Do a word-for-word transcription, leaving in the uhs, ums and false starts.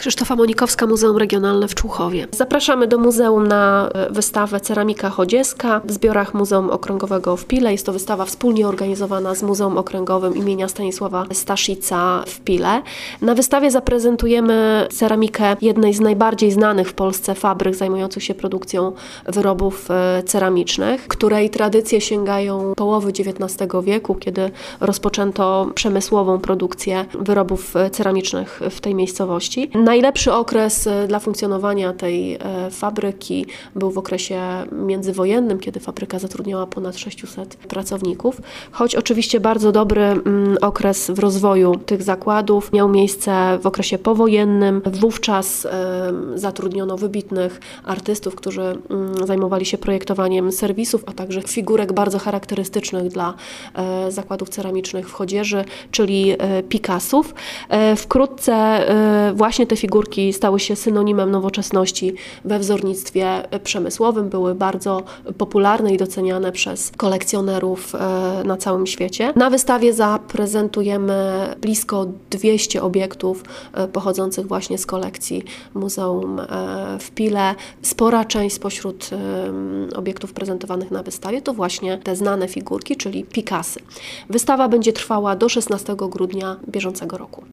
Krzysztofa Monikowska, Muzeum Regionalne w Człuchowie. Zapraszamy do muzeum na wystawę Ceramika Chodzieska w zbiorach Muzeum Okręgowego w Pile. Jest to wystawa wspólnie organizowana z Muzeum Okręgowym imienia Stanisława Staszica w Pile. Na wystawie zaprezentujemy ceramikę jednej z najbardziej znanych w Polsce fabryk zajmujących się produkcją wyrobów ceramicznych, której tradycje sięgają połowy dziewiętnastego wieku, kiedy rozpoczęto przemysłową produkcję wyrobów ceramicznych w tej miejscowości. Najlepszy okres dla funkcjonowania tej fabryki był w okresie międzywojennym, kiedy fabryka zatrudniała ponad sześciuset pracowników, choć oczywiście bardzo dobry okres w rozwoju tych zakładów miał miejsce w okresie powojennym. Wówczas zatrudniono wybitnych artystów, którzy zajmowali się projektowaniem serwisów, a także figurek bardzo charakterystycznych dla zakładów ceramicznych w Chodzieży, czyli Picassów. Wkrótce właśnie te figurki stały się synonimem nowoczesności we wzornictwie przemysłowym, były bardzo popularne i doceniane przez kolekcjonerów na całym świecie. Na wystawie zaprezentujemy blisko dwieście obiektów pochodzących właśnie z kolekcji Muzeum w Pile. Spora część spośród obiektów prezentowanych na wystawie to właśnie te znane figurki, czyli Picassy. Wystawa będzie trwała do szesnastego grudnia bieżącego roku.